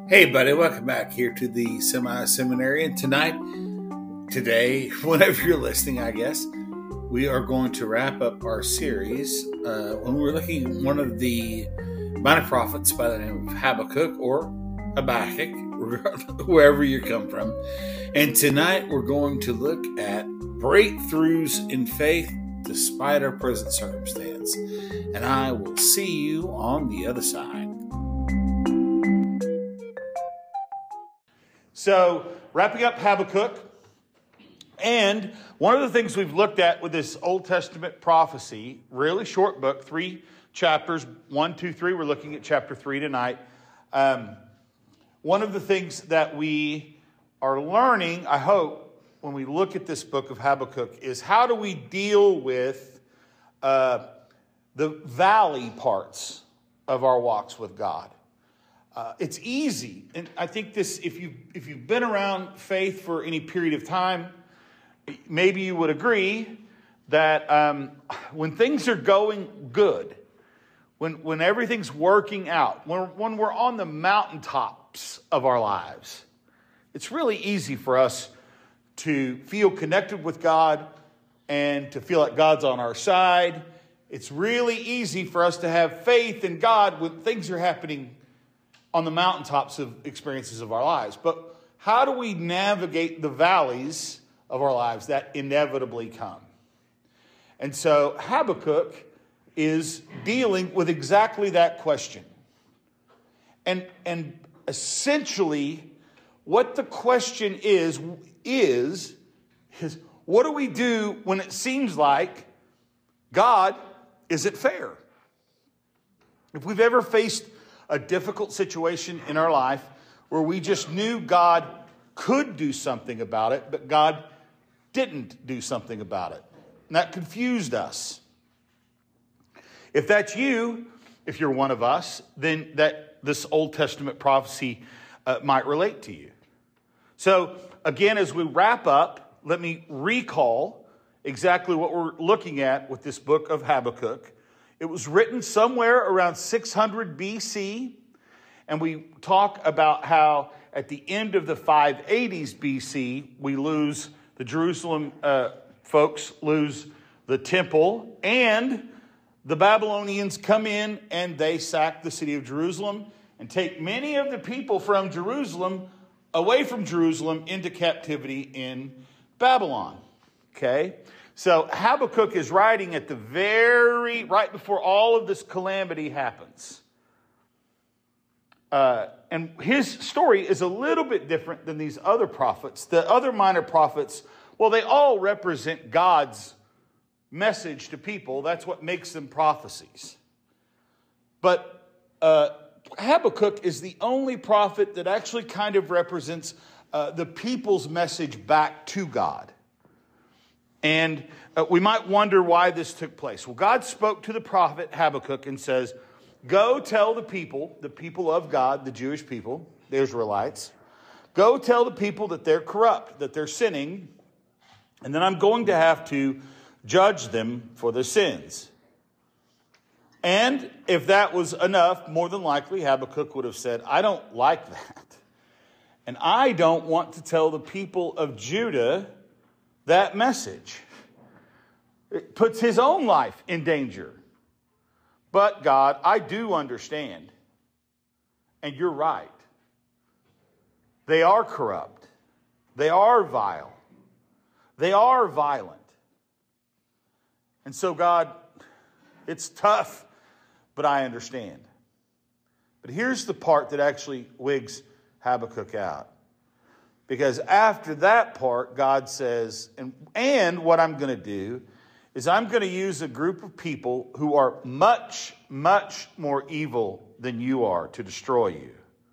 Hey, buddy, welcome back here to the Semi-Seminary. And today, whenever you're listening, I guess, we are going to wrap up our series when we're looking at one of the minor prophets by the name of Habakkuk or Habakkuk, wherever you come from. And tonight, we're going to look at breakthroughs in faith despite our present circumstance. And I will see you on the other side. So, wrapping up Habakkuk, and one of the things we've looked at with this Old Testament prophecy, really short book, 3 chapters, 1, 2, 3, we're looking at chapter 3 tonight. One of the things that we are learning, I hope, when we look at this book of Habakkuk is how do we deal with the valley parts of our walks with God. It's easy, and I think this, if you've been around faith for any period of time, maybe you would agree that when things are going good, when everything's working out, when we're on the mountaintops of our lives, it's really easy for us to feel connected with God and to feel like God's on our side. It's really easy for us to have faith in God when things are happening on the mountaintops of experiences of our lives. But how do we navigate the valleys of our lives that inevitably come? And so Habakkuk is dealing with exactly that question. And essentially what the question is what do we do when it seems like God isn't fair? If we've ever faced a difficult situation in our life where we just knew God could do something about it, but God didn't do something about it. And that confused us. If that's you, if you're one of us, then this Old Testament prophecy might relate to you. So again, as we wrap up, let me recall exactly what we're looking at with this book of Habakkuk. It was written somewhere around 600 BC, and we talk about how at the end of the 580s BC, we lose the Jerusalem folks lose the temple, and the Babylonians come in and they sack the city of Jerusalem and take many of the people from Jerusalem away from Jerusalem into captivity in Babylon. Okay? So Habakkuk is writing at right before all of this calamity happens. And his story is a little bit different than these other prophets. The other minor prophets, well, they all represent God's message to people. That's what makes them prophecies. But Habakkuk is the only prophet that actually kind of represents the people's message back to God. And we might wonder why this took place. Well, God spoke to the prophet Habakkuk and says, go tell the people of God, the Jewish people, the Israelites, go tell the people that they're corrupt, that they're sinning, and then I'm going to have to judge them for their sins. And if that was enough, more than likely Habakkuk would have said, I don't like that. And I don't want to tell the people of Judah that message. It puts his own life in danger. But God, I do understand. And you're right. They are corrupt. They are vile. They are violent. And so God, it's tough, but I understand. But here's the part that actually wigs Habakkuk out. Because after that part, God says, and what I'm going to do is I'm going to use a group of people who are much, much more evil than you are to destroy you.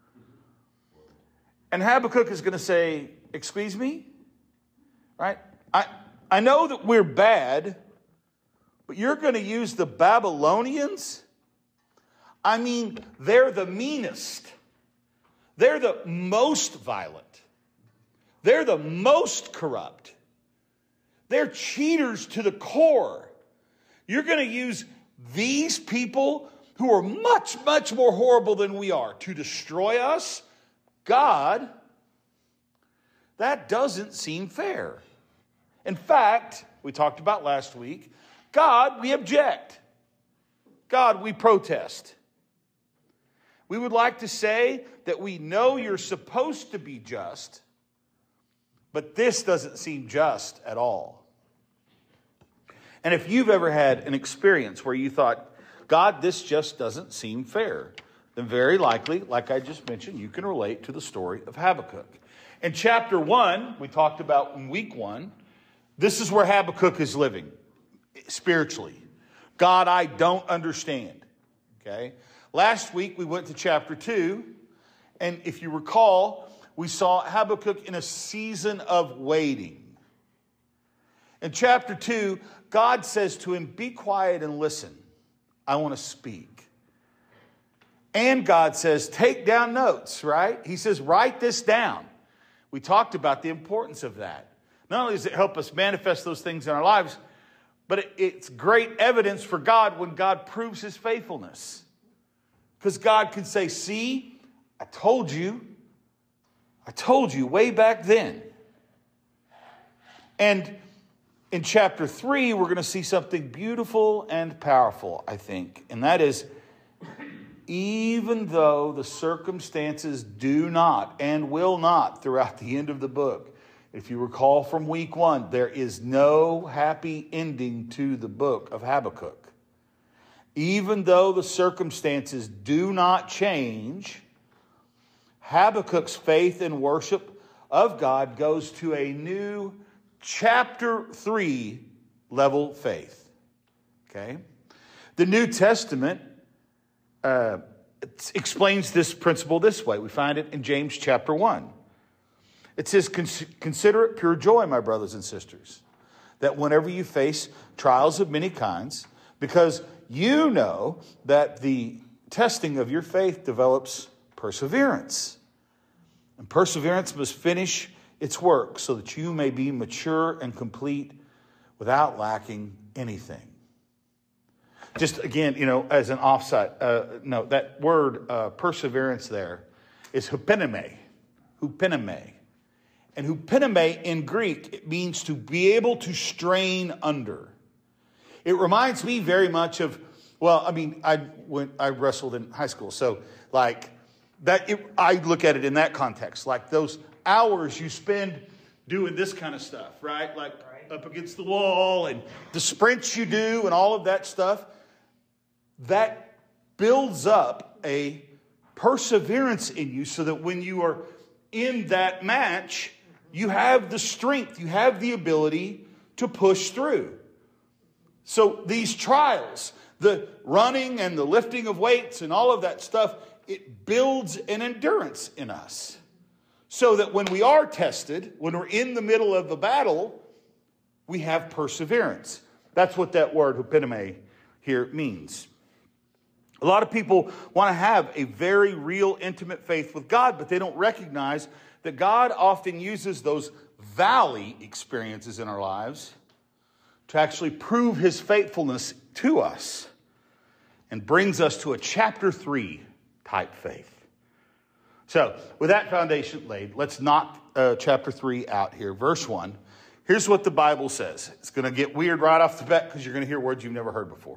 And Habakkuk is going to say, excuse me? Right? I know that we're bad, but you're going to use the Babylonians? I mean, they're the meanest. They're the most violent. They're the most corrupt. They're cheaters to the core. You're going to use these people who are much, much more horrible than we are to destroy us? God, that doesn't seem fair. In fact, we talked about last week, God, we object. God, we protest. We would like to say that we know you're supposed to be just, but this doesn't seem just at all. And if you've ever had an experience where you thought, God, this just doesn't seem fair, then very likely, like I just mentioned, you can relate to the story of Habakkuk. In chapter 1, we talked about in week 1, this is where Habakkuk is living spiritually. God, I don't understand. Okay? Last week, we went to chapter 2, and if you recall, we saw Habakkuk in a season of waiting. In chapter 2, God says to him, be quiet and listen. I want to speak. And God says, take down notes, right? He says, write this down. We talked about the importance of that. Not only does it help us manifest those things in our lives, but it's great evidence for God when God proves his faithfulness. Because God can say, see, I told you way back then. And in chapter 3, we're going to see something beautiful and powerful, I think. And that is, even though the circumstances do not and will not throughout the end of the book, if you recall from week 1, there is no happy ending to the book of Habakkuk. Even though the circumstances do not change, Habakkuk's faith and worship of God goes to a new chapter 3 level faith. Okay? The New Testament explains this principle this way. We find it in James chapter 1. It says, consider it pure joy, my brothers and sisters, that whenever you face trials of many kinds, because you know that the testing of your faith develops perseverance. And perseverance must finish its work so that you may be mature and complete without lacking anything. Just again, as an offside note, that word perseverance there is hupeneme. Hupeneme. And hupeneme in Greek, it means to be able to strain under. It reminds me very much of, I wrestled in high school, so like that. I look at it in that context, like those hours you spend doing this kind of stuff, right? Like up against the wall and the sprints you do and all of that stuff. That builds up a perseverance in you so that when you are in that match, you have the strength, you have the ability to push through. So these trials, the running and the lifting of weights and all of that stuff, it builds an endurance in us. So that when we are tested, when we're in the middle of the battle, we have perseverance. That's what that word hupeneme here means. A lot of people want to have a very real, intimate faith with God, but they don't recognize that God often uses those valley experiences in our lives to actually prove his faithfulness to us and brings us to a chapter 3 type faith. So, with that foundation laid, let's knock chapter 3 out here. Verse 1. Here's what the Bible says. It's going to get weird right off the bat because you're going to hear words you've never heard before.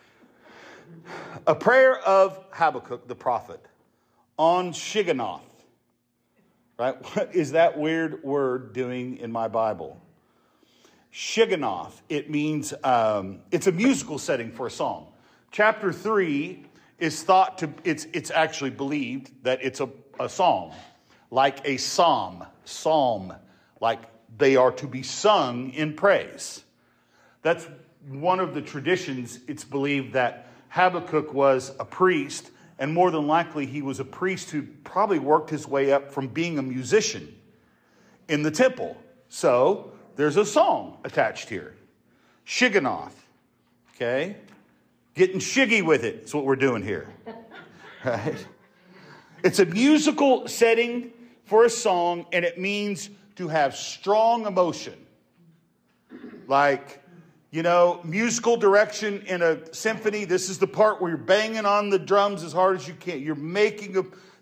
A prayer of Habakkuk the prophet on Shigionoth. Right? What is that weird word doing in my Bible? Shigionoth. It means, it's a musical setting for a song. Chapter 3 is thought to, it's actually believed that it's a song, like a psalm, like they are to be sung in praise. That's one of the traditions. It's believed that Habakkuk was a priest, and more than likely he was a priest who probably worked his way up from being a musician in the temple. So there's a song attached here. Shigionoth. Okay? Getting shiggy with it is what we're doing here. Right? It's a musical setting for a song, and it means to have strong emotion. Like, musical direction in a symphony. This is the part where you're banging on the drums as hard as you can. You're making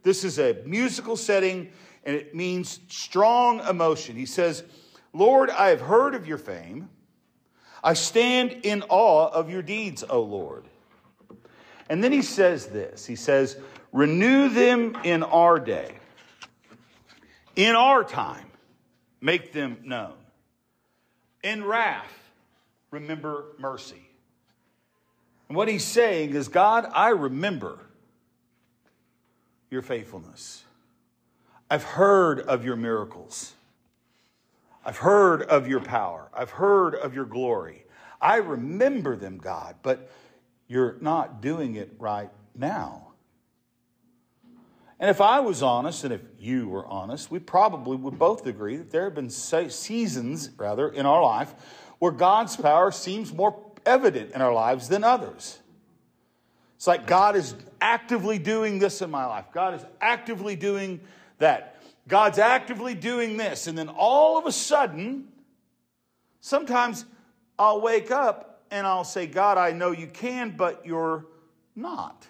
This is a musical setting, and it means strong emotion. He says, Lord, I have heard of your fame. I stand in awe of your deeds, O Lord. And then he says this. He says, renew them in our day. In our time, make them known. In wrath, remember mercy. And what he's saying is, God, I remember your faithfulness. I've heard of your miracles. I've heard of your power. I've heard of your glory. I remember them, God, but you're not doing it right now. And if I was honest, and if you were honest, we probably would both agree that there have been seasons, in our life where God's power seems more evident in our lives than others. It's like God is actively doing this in my life. God is actively doing that. God's actively doing this. And then all of a sudden, sometimes I'll wake up and I'll say, God, I know you can, but you're not.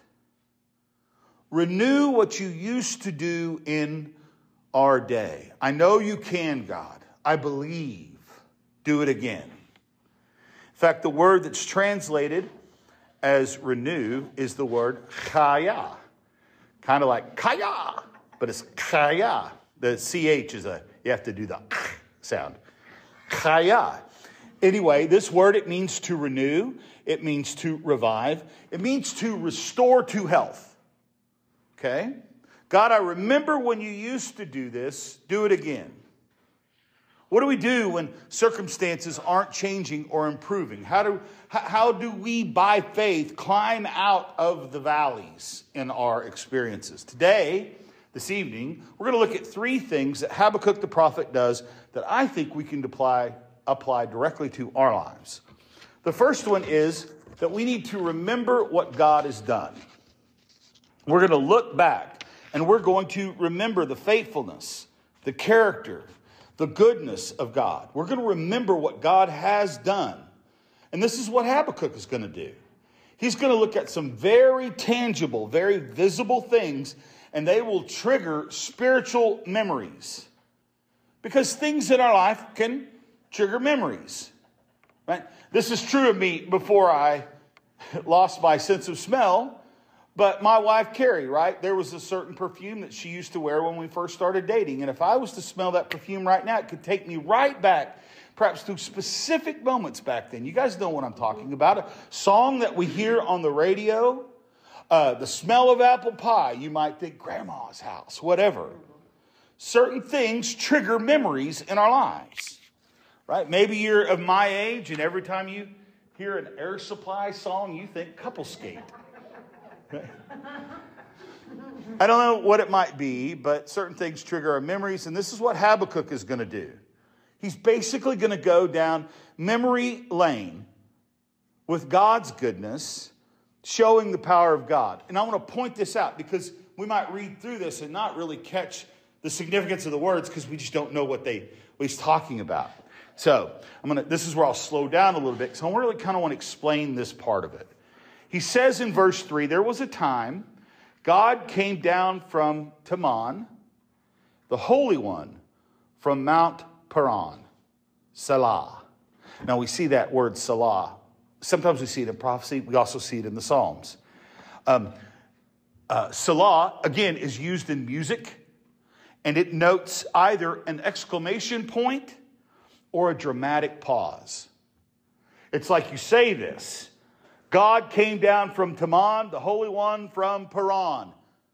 Renew what you used to do in our day. I know you can, God. I believe. Do it again. In fact, the word that's translated as renew is the word chaya. Kind of like kaya, but it's chaya. The CH is you have to do the sound. Chaya. Anyway, this word, it means to renew. It means to revive. It means to restore to health. Okay? God, I remember when you used to do this. Do it again. What do we do when circumstances aren't changing or improving? How do we, by faith, climb out of the valleys in our experiences? Today, this evening, we're going to look at 3 things that Habakkuk the prophet does that I think we can apply directly to our lives. The first one is that we need to remember what God has done. We're going to look back, and we're going to remember the faithfulness, the character, the goodness of God. We're going to remember what God has done. And this is what Habakkuk is going to do. He's going to look at some very tangible, very visible things, and they will trigger spiritual memories. Because things in our life can trigger memories. Right? This is true of me before I lost my sense of smell. But my wife, Carrie, right? There was a certain perfume that she used to wear when we first started dating. And if I was to smell that perfume right now, it could take me right back, perhaps to specific moments back then. You guys know what I'm talking about. A song that we hear on the radio, the smell of apple pie. You might think grandma's house, whatever. Certain things trigger memories in our lives, right? Maybe you're of my age, and every time you hear an Air Supply song, you think couple skate. I don't know what it might be, but certain things trigger our memories, and this is what Habakkuk is going to do. He's basically going to go down memory lane with God's goodness, showing the power of God. And I want to point this out because we might read through this and not really catch the significance of the words because we just don't know what he's talking about. So this is where I'll slow down a little bit because I really kind of want to explain this part of it. He says in verse 3, there was a time God came down from Teman, the Holy One, from Mount Paran, Selah. Now we see that word Selah. Sometimes we see it in prophecy. We also see it in the Psalms. Selah, again, is used in music, and it notes either an exclamation point or a dramatic pause. It's like you say this. God came down from Teman, the Holy One from Paran.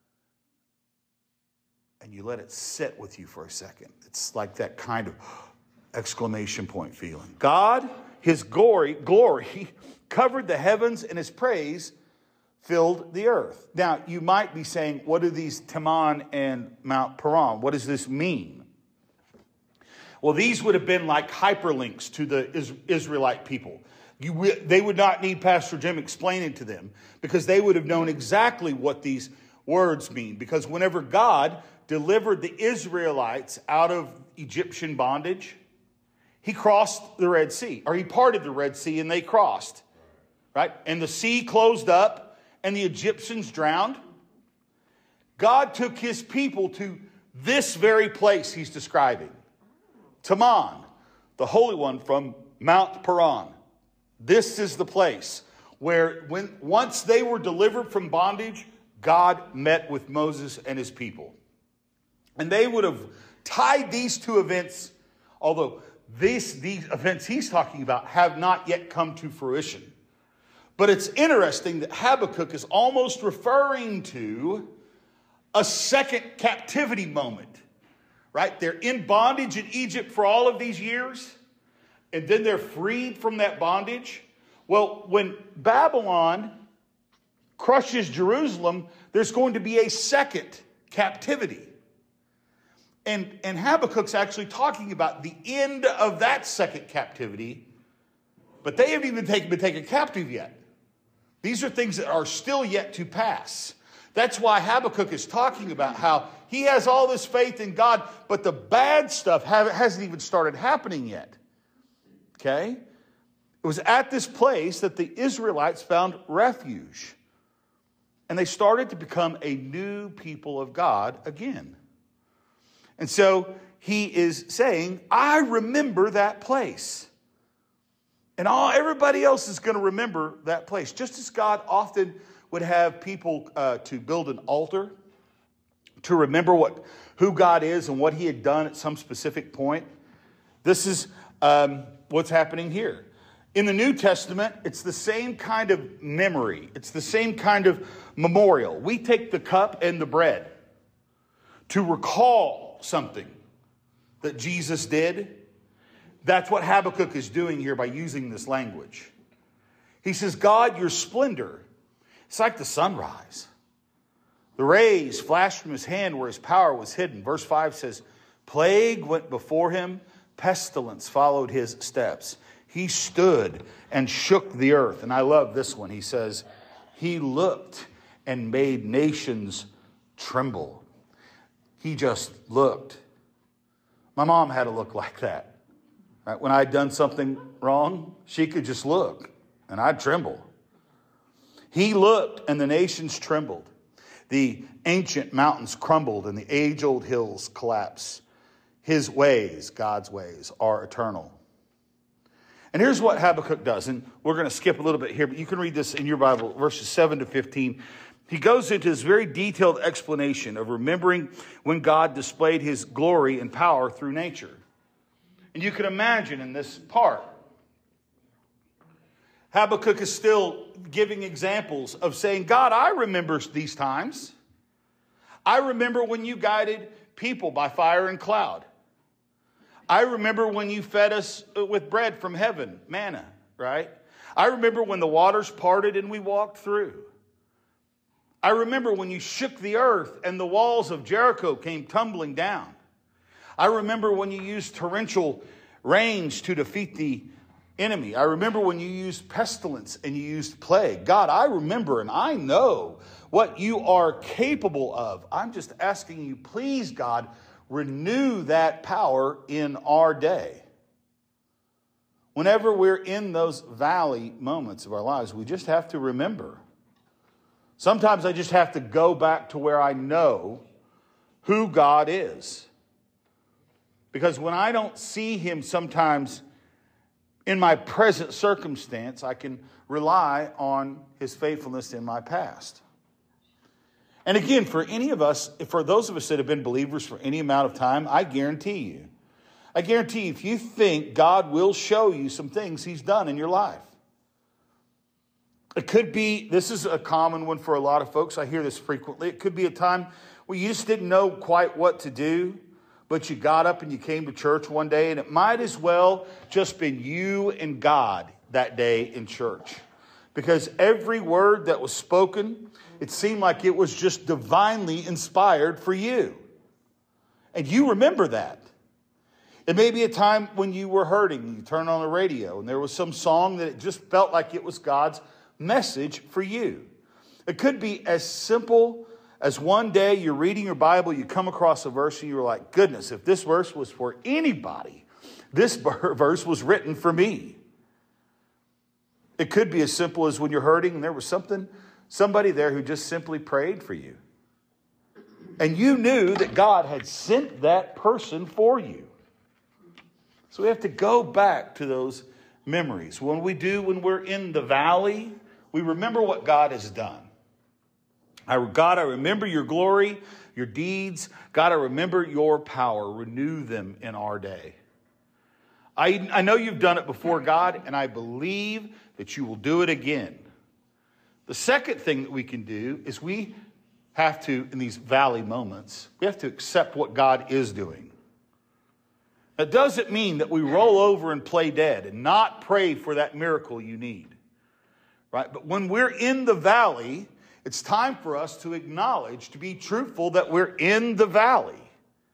And you let it sit with you for a second. It's like that kind of exclamation point feeling. God, his glory covered the heavens, and his praise filled the earth. Now, you might be saying, what do these Teman and Mount Paran, what does this mean? Well, these would have been like hyperlinks to the Israelite people. They would not need Pastor Jim explaining to them because they would have known exactly what these words mean. Because whenever God delivered the Israelites out of Egyptian bondage, he crossed the Red Sea, or he parted the Red Sea and they crossed, right? And the sea closed up and the Egyptians drowned. God took his people to this very place he's describing. Taman, the Holy One from Mount Paran. This is the place where once they were delivered from bondage, God met with Moses and his people. And they would have tied these two events, although these events he's talking about have not yet come to fruition. But it's interesting that Habakkuk is almost referring to a second captivity moment, right? They're in bondage in Egypt for all of these years, and then they're freed from that bondage. Well, when Babylon crushes Jerusalem, there's going to be a second captivity. And Habakkuk's actually talking about the end of that second captivity, but they haven't even been taken captive yet. These are things that are still yet to pass. That's why Habakkuk is talking about how he has all this faith in God, but the bad stuff hasn't even started happening yet. Okay? It was at this place that the Israelites found refuge. And they started to become a new people of God again. And so he is saying, I remember that place. And everybody else is going to remember that place. Just as God often would have people to build an altar to remember who God is and what he had done at some specific point. This is what's happening here. In the New Testament, it's the same kind of memory. It's the same kind of memorial. We take the cup and the bread to recall something that Jesus did. That's what Habakkuk is doing here by using this language. He says, God, your splendor, it's like the sunrise. The rays flashed from his hand where his power was hidden. Verse 5 says, plague went before him, pestilence followed his steps. He stood and shook the earth. And I love this one. He says, he looked and made nations tremble. He just looked. My mom had a look like that. Right? When I'd done something wrong, she could just look and I'd tremble. He looked and the nations trembled. The ancient mountains crumbled and the age-old hills collapsed. His ways, God's ways, are eternal. And here's what Habakkuk does. And we're going to skip a little bit here, but you can read this in your Bible, verses 7 to 15. He goes into this very detailed explanation of remembering when God displayed his glory and power through nature. And you can imagine in this part, Habakkuk is still giving examples of saying, God, I remember these times. I remember when you guided people by fire and cloud. I remember when you fed us with bread from heaven, manna, right? I remember when the waters parted and we walked through. I remember when you shook the earth and the walls of Jericho came tumbling down. I remember when you used torrential rains to defeat the enemy. I remember when you used pestilence and you used plague. God, I remember and I know what you are capable of. I'm just asking you, please, God, renew that power in our day. Whenever we're in those valley moments of our lives, we just have to remember. Sometimes I just have to go back to where I know who God is. Because when I don't see him sometimes in my present circumstance, I can rely on his faithfulness in my past. And again, for those of us that have been believers for any amount of time, I guarantee you, if you think God will show you some things he's done in your life. It could be, this is a common one for a lot of folks. I hear this frequently. It could be a time where you just didn't know quite what to do, but you got up and you came to church one day, and it might as well just been you and God that day in church. Because every word that was spoken, it seemed like it was just divinely inspired for you. And you remember that. It may be a time when you were hurting, you turned on the radio, and there was some song that it just felt like it was God's message for you. It could be as simple as one day you're reading your Bible, you come across a verse and you're like, goodness, if this verse was for anybody, this verse was written for me. It could be as simple as when you're hurting and there was somebody there who just simply prayed for you. And you knew that God had sent that person for you. So we have to go back to those memories. When we're in the valley, we remember what God has done. God, I remember your glory, your deeds. God, I remember your power. Renew them in our day. I know you've done it before, God, and I believe that you will do it again. The second thing that we can do is we have to, in these valley moments, we have to accept what God is doing. That doesn't mean that we roll over and play dead and not pray for that miracle you need. Right? But when we're in the valley, it's time for us to acknowledge, to be truthful that we're in the valley.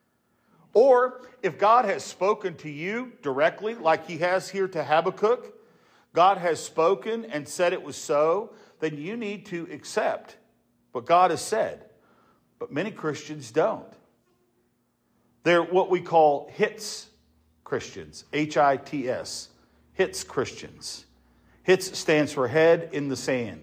Or if God has spoken to you directly, like he has here to Habakkuk, God has spoken and said it was so, then you need to accept what God has said. But many Christians don't. They're what we call HITS Christians, H-I-T-S, HITS Christians. HITS stands for head in the sand.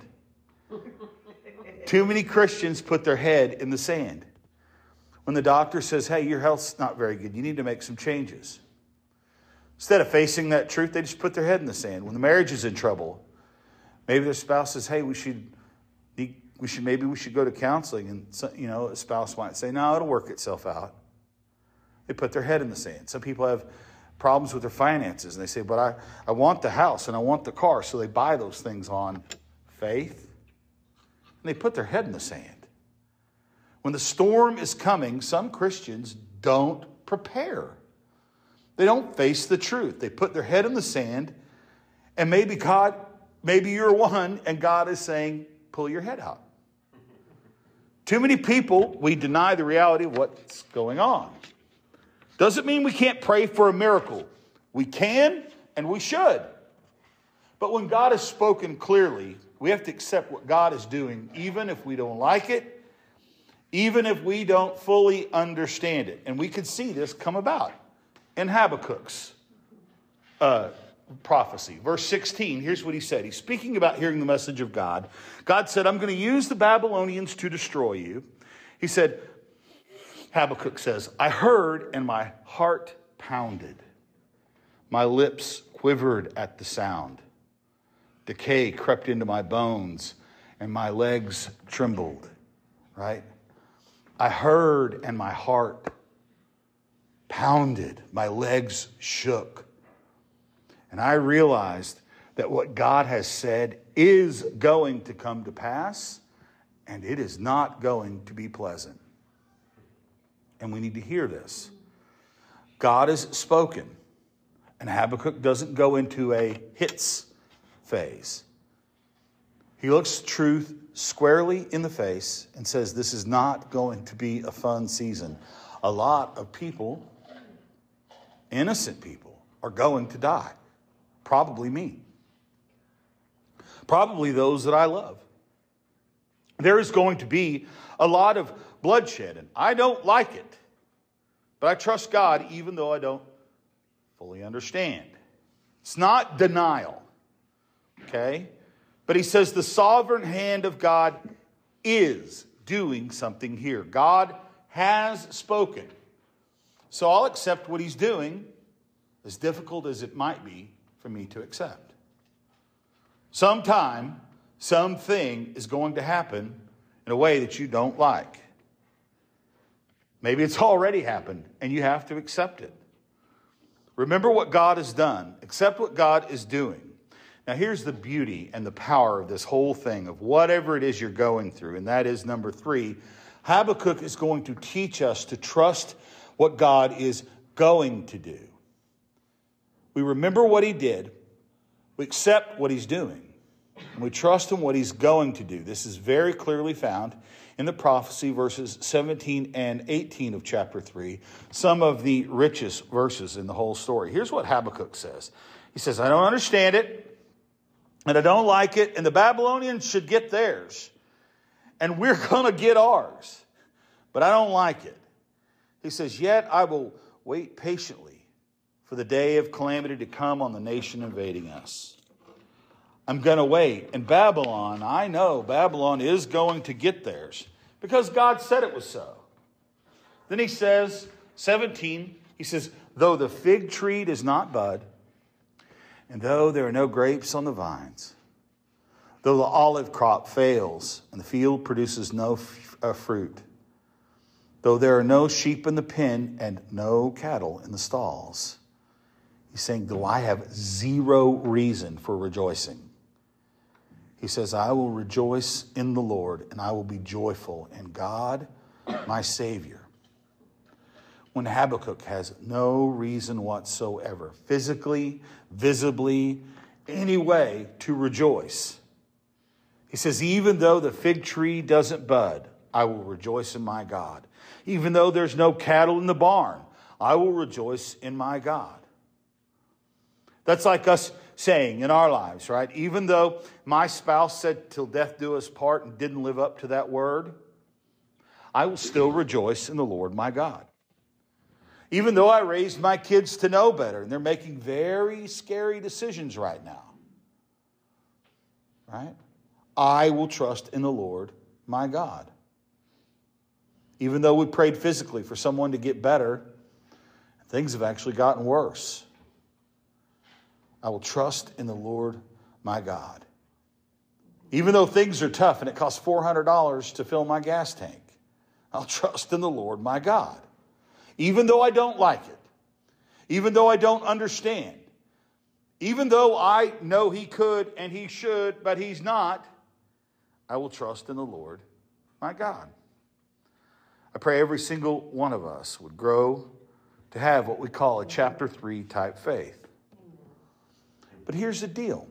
Too many Christians put their head in the sand. When the doctor says, hey, your health's not very good, you need to make some changes. Instead of facing that truth, they just put their head in the sand. When the marriage is in trouble, maybe their spouse says, hey, maybe we should go to counseling. And a spouse might say, no, it'll work itself out. They put their head in the sand. Some people have problems with their finances, and they say, but I want the house and I want the car. So they buy those things on faith, and they put their head in the sand. When the storm is coming, some Christians don't prepare. They don't face the truth. They put their head in the sand, and maybe you're one, and God is saying, pull your head out. Too many people, we deny the reality of what's going on. Doesn't mean we can't pray for a miracle. We can, and we should. But when God has spoken clearly, we have to accept what God is doing, even if we don't like it, even if we don't fully understand it. And we could see this come about in Habakkuk's prophecy. Verse 16, here's what he said. He's speaking about hearing the message of God. God said, I'm going to use the Babylonians to destroy you. He said, Habakkuk says, I heard and my heart pounded. My lips quivered at the sound. Decay crept into my bones and my legs trembled. Right? I heard and my heart pounded. My legs shook. And I realized that what God has said is going to come to pass, and it is not going to be pleasant. And we need to hear this. God has spoken, and Habakkuk doesn't go into a hits phase. He looks truth squarely in the face and says, this is not going to be a fun season. A lot of people, innocent people, are going to die. Probably me. Probably those that I love. There is going to be a lot of bloodshed, and I don't like it. But I trust God even though I don't fully understand. It's not denial. Okay? But he says the sovereign hand of God is doing something here. God has spoken. So I'll accept what he's doing, as difficult as it might be for me to accept. Sometime, something is going to happen in a way that you don't like. Maybe it's already happened and you have to accept it. Remember what God has done. Accept what God is doing. Now here's the beauty and the power of this whole thing, of whatever it is you're going through, and that is number 3. Habakkuk is going to teach us to trust what God is going to do. We remember what he did. We accept what he's doing. And we trust in what he's going to do. This is very clearly found in the prophecy, verses 17 and 18 of chapter 3, some of the richest verses in the whole story. Here's what Habakkuk says. He says, I don't understand it, and I don't like it, and the Babylonians should get theirs, and we're going to get ours, but I don't like it. He says, yet I will wait patiently for the day of calamity to come on the nation invading us. I'm going to wait. And Babylon, I know Babylon is going to get theirs because God said it was so. Then he says, 17, he says, though the fig tree does not bud, and though there are no grapes on the vines, though the olive crop fails and the field produces no fruit, though there are no sheep in the pen and no cattle in the stalls. He's saying, though I have zero reason for rejoicing. He says, I will rejoice in the Lord, and I will be joyful in God, my Savior. When Habakkuk has no reason whatsoever, physically, visibly, any way to rejoice. He says, even though the fig tree doesn't bud, I will rejoice in my God. Even though there's no cattle in the barn, I will rejoice in my God. That's like us saying in our lives, right? Even though my spouse said, till death do us part, and didn't live up to that word, I will still rejoice in the Lord my God. Even though I raised my kids to know better, and they're making very scary decisions right now, right? I will trust in the Lord my God. Even though we prayed physically for someone to get better, things have actually gotten worse. I will trust in the Lord my God. Even though things are tough and it costs $400 to fill my gas tank, I'll trust in the Lord my God. Even though I don't like it, even though I don't understand, even though I know he could and he should, but he's not, I will trust in the Lord my God. I pray every single one of us would grow to have what we call a chapter 3 type faith. But here's the deal.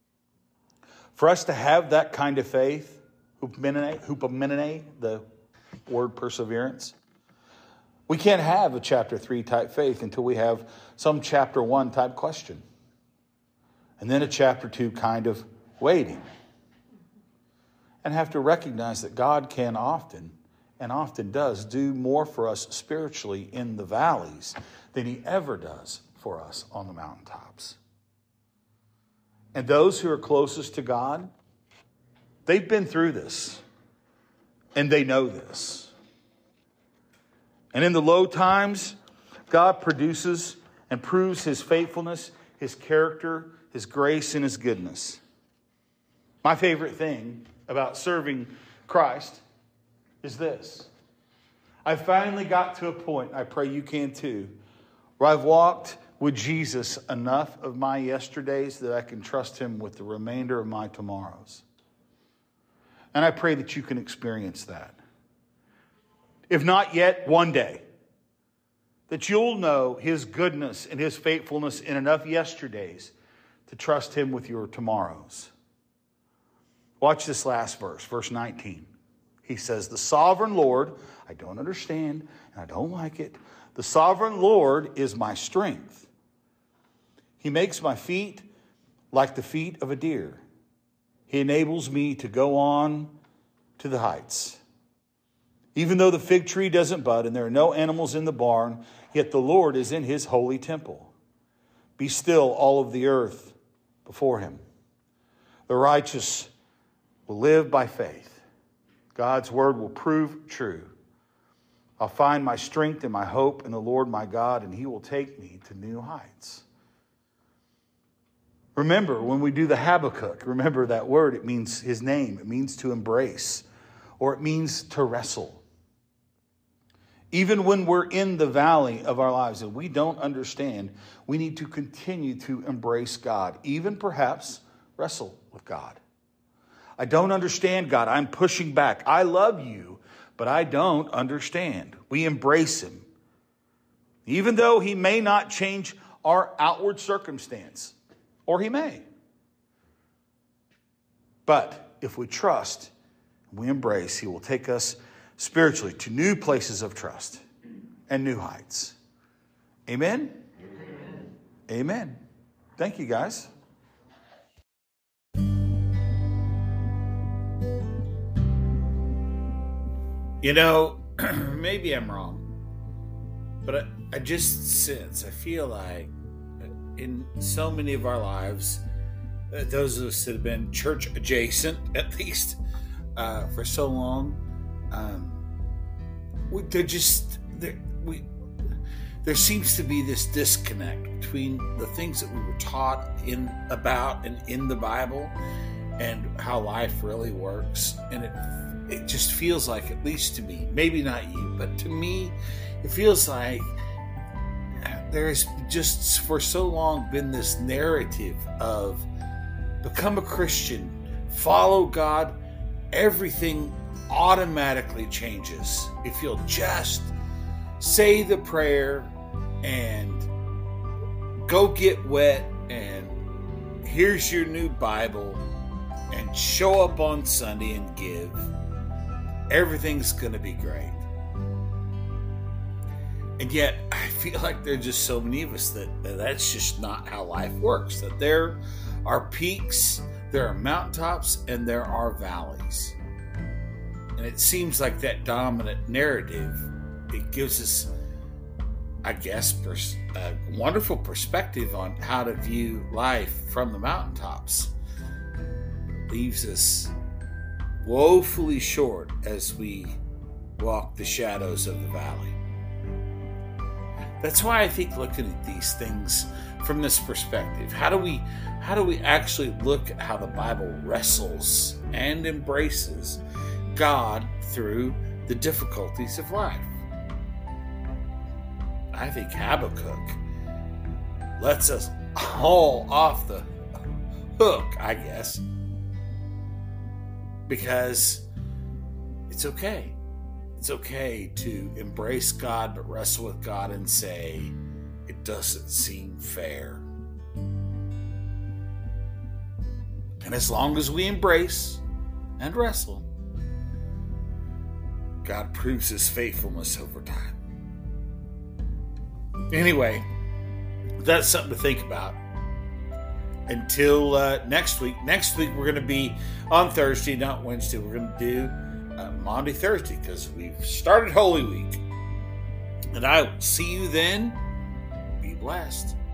For us to have that kind of faith, hupomene, the word perseverance, we can't have a chapter 3 type faith until we have some chapter 1 type question. And then a chapter 2 kind of waiting. And have to recognize that God can often, and often does, do more for us spiritually in the valleys than he ever does for us on the mountaintops. And those who are closest to God, they've been through this. And they know this. And in the low times, God produces and proves his faithfulness, his character, his grace, and his goodness. My favorite thing about serving Christ is this. I finally got to a point, I pray you can too, where I've walked with Jesus enough of my yesterdays that I can trust him with the remainder of my tomorrows. And I pray that you can experience that. If not yet, one day. That you'll know his goodness and his faithfulness in enough yesterdays to trust him with your tomorrows. Watch this last verse, verse 19. He says, the sovereign Lord, I don't understand and I don't like it. The sovereign Lord is my strength. He makes my feet like the feet of a deer. He enables me to go on to the heights. Even though the fig tree doesn't bud and there are no animals in the barn, yet the Lord is in his holy temple. Be still, all of the earth before him. The righteous will live by faith. God's word will prove true. I'll find my strength and my hope in the Lord my God, and he will take me to new heights. Remember, when we do the Habakkuk, remember that word, it means his name. It means to embrace, or it means to wrestle. Even when we're in the valley of our lives and we don't understand, we need to continue to embrace God, even perhaps wrestle with God. I don't understand God. I'm pushing back. I love you, but I don't understand. We embrace him. Even though he may not change our outward circumstance, or he may. But if we trust, we embrace, he will take us spiritually to new places of trust and new heights. Amen? Amen. Amen. Thank you, guys. You know, maybe I'm wrong, but I just sense, I feel like in so many of our lives, those of us that have been church adjacent, at least for so long, there seems to be this disconnect between the things that we were taught about and in the Bible and how life really works. And it just feels like, at least to me, maybe not you, but to me, it feels like there's just for so long been this narrative of become a Christian, follow God, everything automatically changes if you'll just say the prayer and go get wet and here's your new Bible and show up on Sunday and give. Everything's going to be great. And yet, I feel like there are just so many of us that's just not how life works. That there are peaks, there are mountaintops, and there are valleys. And it seems like that dominant narrative, it gives us, I guess, a wonderful perspective on how to view life from the mountaintops. It leaves us woefully short as we walk the shadows of the valley. That's why I think looking at these things from this perspective, how do we actually look at how the Bible wrestles and embraces God through the difficulties of life? I think Habakkuk lets us all off the hook, I guess, because it's okay. It's okay to embrace God, but wrestle with God and say, it doesn't seem fair. And as long as we embrace and wrestle, God proves his faithfulness over time. Anyway, that's something to think about. Until next week. Next week we're going to be on Thursday, not Wednesday. We're going to do Maundy Thursday because we've started Holy Week. And I will see you then. Be blessed.